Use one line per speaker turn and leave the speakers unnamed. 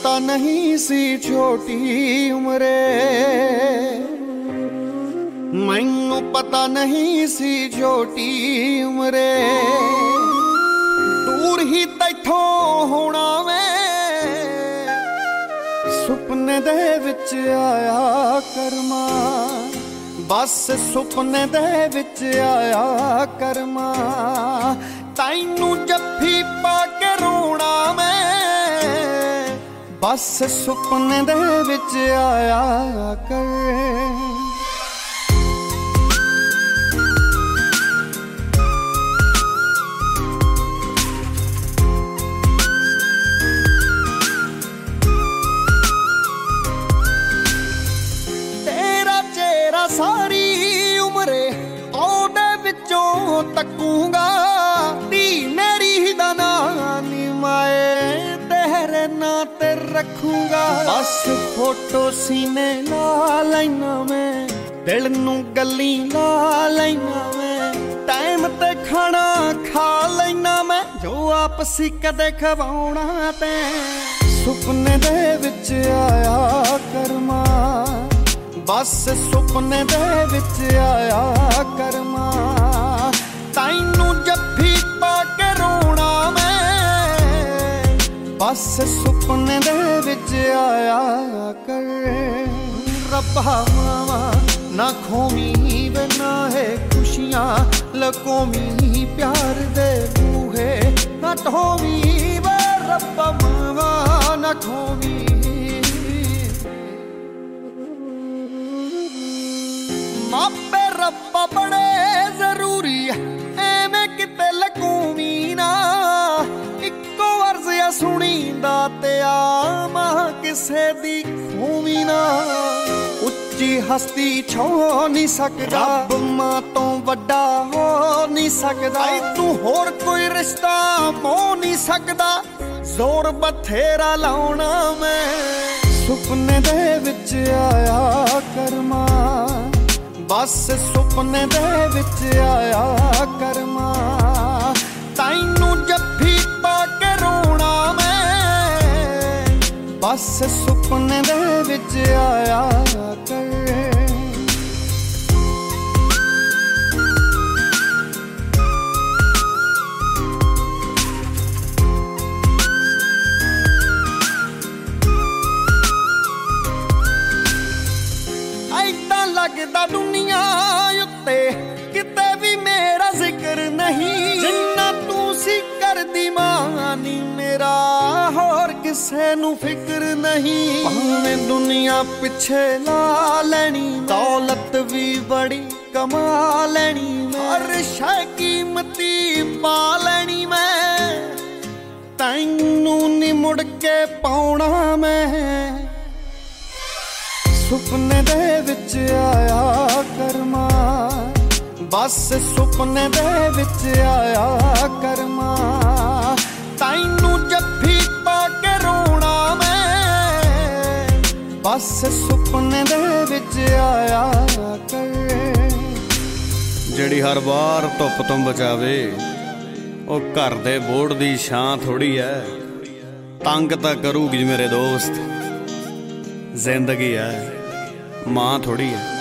पता नहीं सी छोटी उम्रे, मैनू पता नहीं सी छोटी उम्रे, दूर ही तैथों होना मैं सुपने दे विच आया करमा, बस सुपने दे विच आया करमा, तैनू जफ्फी पा के रोना मैं, बस सुपने दे विच आया कर। सारी उम्रे ओदे विचों तकूंगा, धी मेरी दा नानी माए तेरे नां ते रखूंगा, बस फोटो सीने ला लैना मैं, दिल नू गल्ली ला लैना मैं, टाइम ते खाना खा लैना मैं, जो आपसी कदे खवाउणा ते सुपने दे विच आया करमा, बस सुपने दे विच आया करमा, तैनू जफ्फी पा के रोना मैं, बस सुपने दे विच आया कर। रब्बा मावा ना खोमी वे ना है खुशियां लकोमी, प्यार दे बूहे ना ढोवी वे, रब्बा मावा ना खोमी, मापे रब्बा बड़े जरूरी एवें किते लकूमी ना, इक्को अर्ज़ सुनींदा ते आमा किसे दी खूमी ना, उच्ची हस्ती छो नहीं सकदा, रब मां तो वड्डा हो नहीं सकदा, तू होर कोई रिश्ता हो नहीं सकदा, जोर बथेरा लाउणा मैं सुपने दे विच आया करमा, बस सुपने दे विच आया करमा, तैनू जफ्फी पा के रोना मैं, बस सुपने दे विच आया कर। ऐदां लगदा दुनिया उत्ते किते भी मेरा जिक्र नहीं, जिन्ना तू सी करदी मानी मेरा होर किसे नू फिक्र नहीं, भावें दुनिया पिछे ला लैनी, दौलत भी बड़ी कमा लैनी, हर शै कीमती पा लैनी मैं, तैनू नी मुड़ के पाउणा मैं सुपने दे विच आया करमा, बस सुपने दे विच आया करमा, तैनू जफ्फी पा के रोना मैं, बस सुपने दे विच आया कर।
ਜਿਹੜੀ हर बार धुप तो बचावे ਉਹ घर दे बोर्ड दी छां थोड़ी है, तंग तां करूगी मेरे दोस्त, जिंदगी है मां थोड़ी है।